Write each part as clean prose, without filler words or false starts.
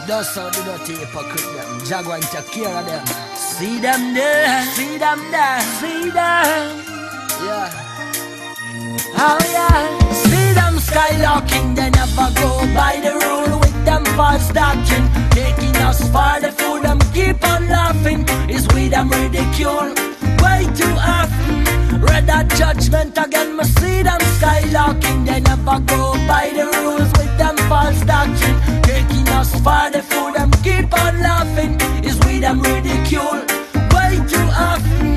Those are the dirty hypocrite them. Jaguar and take care of them. See them there, see them there, see them. Yeah. Oh yeah. See them skylarking, they never go by the rule with them false doctrine. Taking us for the food, them keep on laughing. Is we them ridicule way too often. Read that judgment again, me see them skylarking. They never go by the rules with them false doctrine. Taking us for the food, them keep on laughing. Is we them ridicule way too often.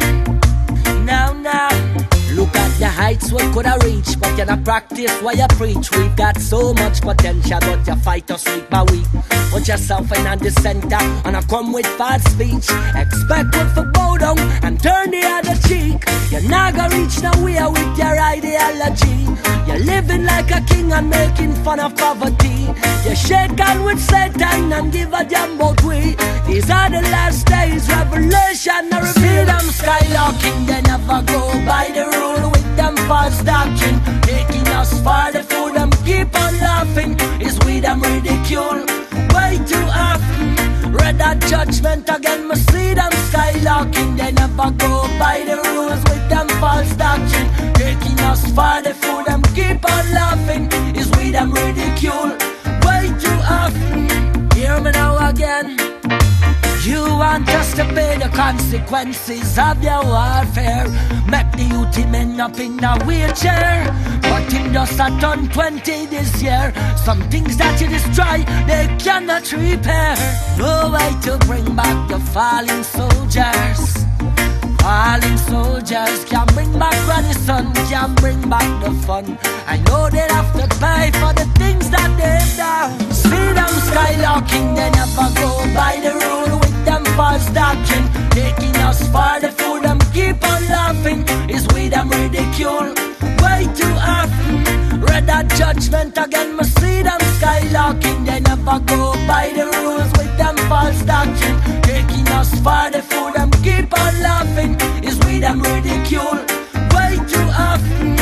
Now, look at the heights we coulda reached, but you not practice what you preach. We've got so much potential, but you fight us week by week. Put yourself in at the center, and I come with false speech. Expect what for bow down and turn the other cheek. You're not gonna reach nowhere with your ideology. You're living like a king and making fun of poverty. You shake on with Satan and give a damn about we. These are the last days, revelation or reveal. Them skylarking, they never go by the rule with them false doctrine. Taking us for the food, them keep on laughing. Is we them ridicule way too often. Read that judgment again, me see them skylarking. They never go by the rules with them false doctrine. Taking us for the food, them keep on laughing. Is we them ridicule way too often. Hear me now again. You want us to pay the consequences of your warfare. Make the youth him end up in a wheelchair, but him just a turn 20 this year. Some things that you destroy, they cannot repair. No way to bring back the fallen soldiers. Fallen soldiers can bring back Granny Son, can bring back the fun. I know they have to pay for the things that they've done. See them skylarking, they never go by the rule with them false doctrine. Taking us for the food, them keep on laughing. Is we them ridicule way too often. Read that judgment again, me see them skylarking. They never go by the rules with them false doctrine. Taking us for the food, them keep on laughing. Is we them ridicule way too often.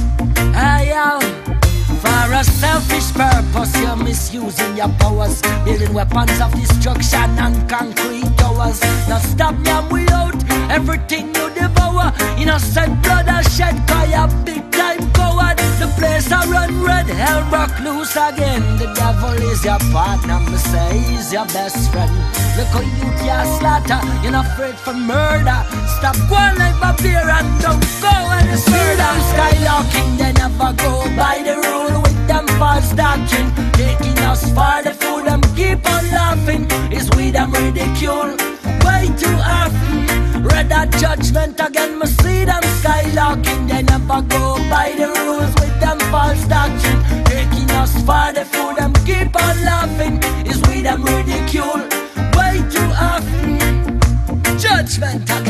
For a selfish purpose, you're misusing your powers, building weapons of destruction and concrete towers. Now stop them without everything you devour. Innocent blood are shed by a big time coward. The place I run red, hell broke loose again. The devil is your partner, me say he's your best friend. Look how you can slaughter, you're not afraid for murder. Stop going like Babylon and don't go and see them skylarking. They never go by the rule with them false doctrine. Taking us for the food, them keep on laughing. Is we them ridicule way too often. Read that judgment again, me see them skylarking. They never go by the rules with them false doctrine. Taking us for the food, them keep on laughing. Is we them ridicule way too often. Judgment again.